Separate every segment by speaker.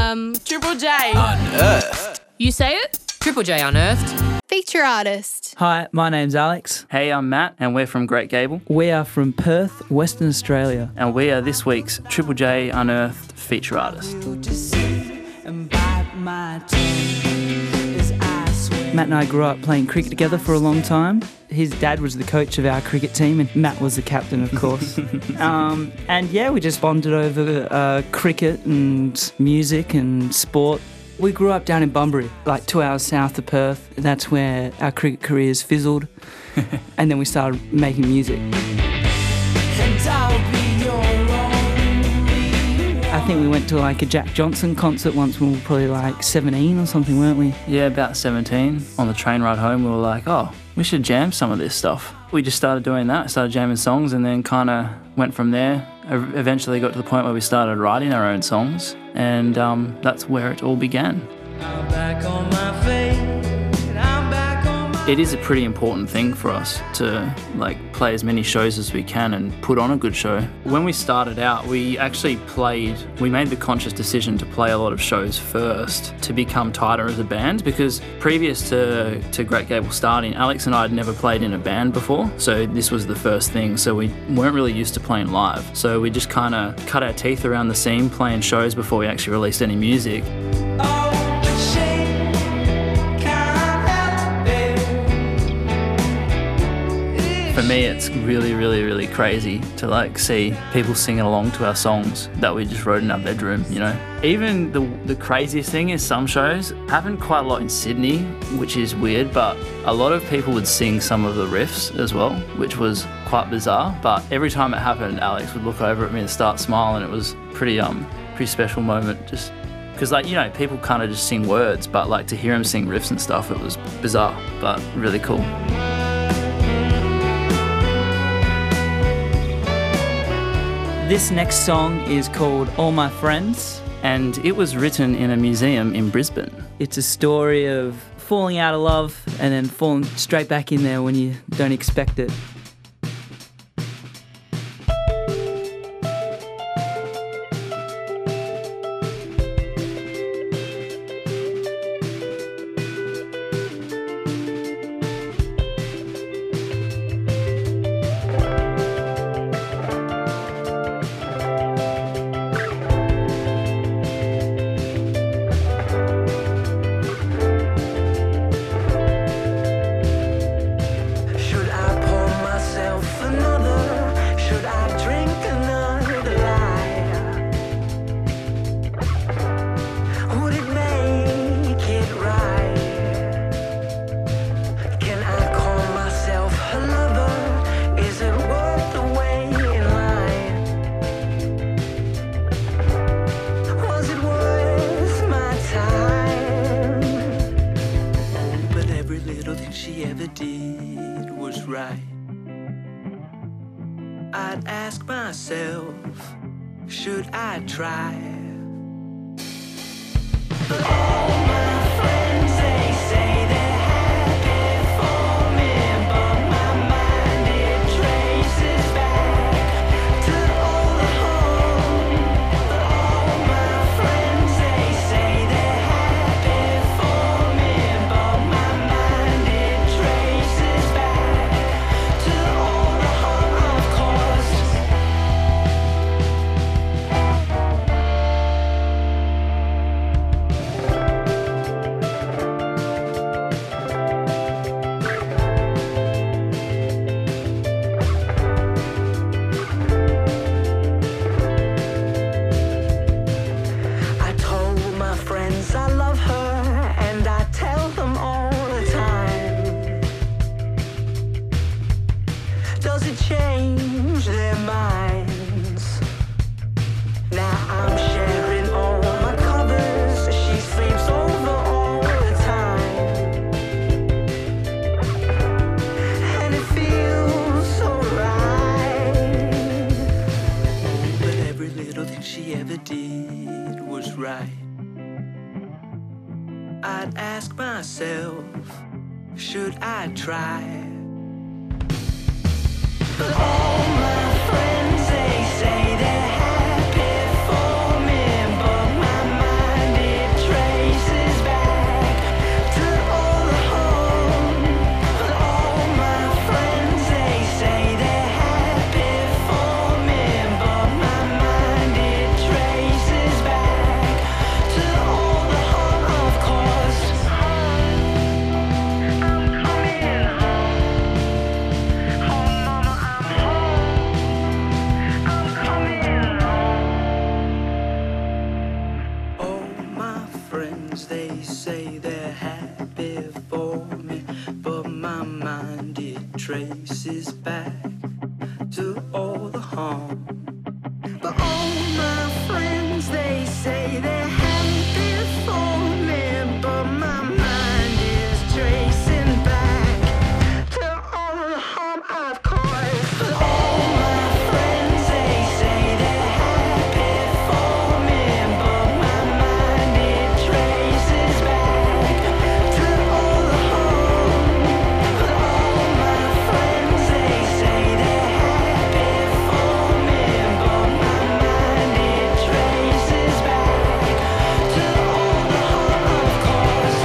Speaker 1: Triple J.
Speaker 2: Unearthed.
Speaker 1: You say it?
Speaker 3: Triple J Unearthed.
Speaker 4: Feature artist.
Speaker 5: Hi, my name's Alex.
Speaker 6: Hey, I'm Matt, and we're from Great Gable.
Speaker 5: We are from Perth, Western Australia.
Speaker 6: And we are this week's Triple J Unearthed feature artist.
Speaker 5: Matt and I grew up playing cricket together for a long time. His dad was the coach of our cricket team and Matt was the captain, of course. And yeah, we just bonded over cricket and music and sport. We grew up down in Bunbury, like 2 hours south of Perth. That's where our cricket careers fizzled. And then we started making music. I think we went to like a Jack Johnson concert once when we were probably like 17 or something, weren't we?
Speaker 6: Yeah, about 17. On the train ride home, we were like, oh, we should jam some of this stuff. We just started doing that, started jamming songs, and then kind of went from there. Eventually got to the point where we started writing our own songs, and that's where it all began. I'm back on my feet. It is a pretty important thing for us to play as many shows as we can and put on a good show. When we started out, we made the conscious decision to play a lot of shows first to become tighter as a band, because previous to Great Gable starting, Alex and I had never played in a band before, so this was the first thing, so we weren't really used to playing live. So we just kind of cut our teeth around the scene playing shows before we actually released any music. For me, it's really, really, really crazy to see people singing along to our songs that we just wrote in our bedroom, you know. Even the craziest thing is some shows happen quite a lot in Sydney, which is weird, but a lot of people would sing some of the riffs as well, which was quite bizarre. But every time it happened, Alex would look over at me and start smiling. It was pretty special moment, just because people kind of just sing words, but to hear him sing riffs and stuff, it was bizarre, but really cool.
Speaker 5: This next song is called All My Friends.
Speaker 6: And it was written in a museum in Brisbane.
Speaker 5: It's a story of falling out of love and then falling straight back in there when you don't expect it.
Speaker 7: I'd ask myself, should I try? But all my friends, they say they're happy for me, but my mind, it traces back to all the home. But all my friends, they say they're happy for me, but my mind, it traces back to all the home, of course. I told my friends I love her, and I tell them all the time. Does it change their minds? Now I'm sharing all my covers. She sleeps over all the time, and it feels so right. But every little thing she ever did was right. I'd ask myself, should I try? But all my friends, they say they're happy for me, but my mind, friends, they say they're happy for me, but my mind, it traces back to all the harm. But all my friends, they say they're happy for me, but my mind is tracing back to all the harm I've caused. But all my friends, they say they're happy for me, but my mind, it traces back to all the harm. But all my friends, they say they're happy for me, but my mind, it traces back to all the harm I've caused.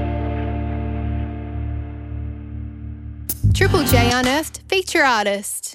Speaker 1: Triple J Unearthed feature artist.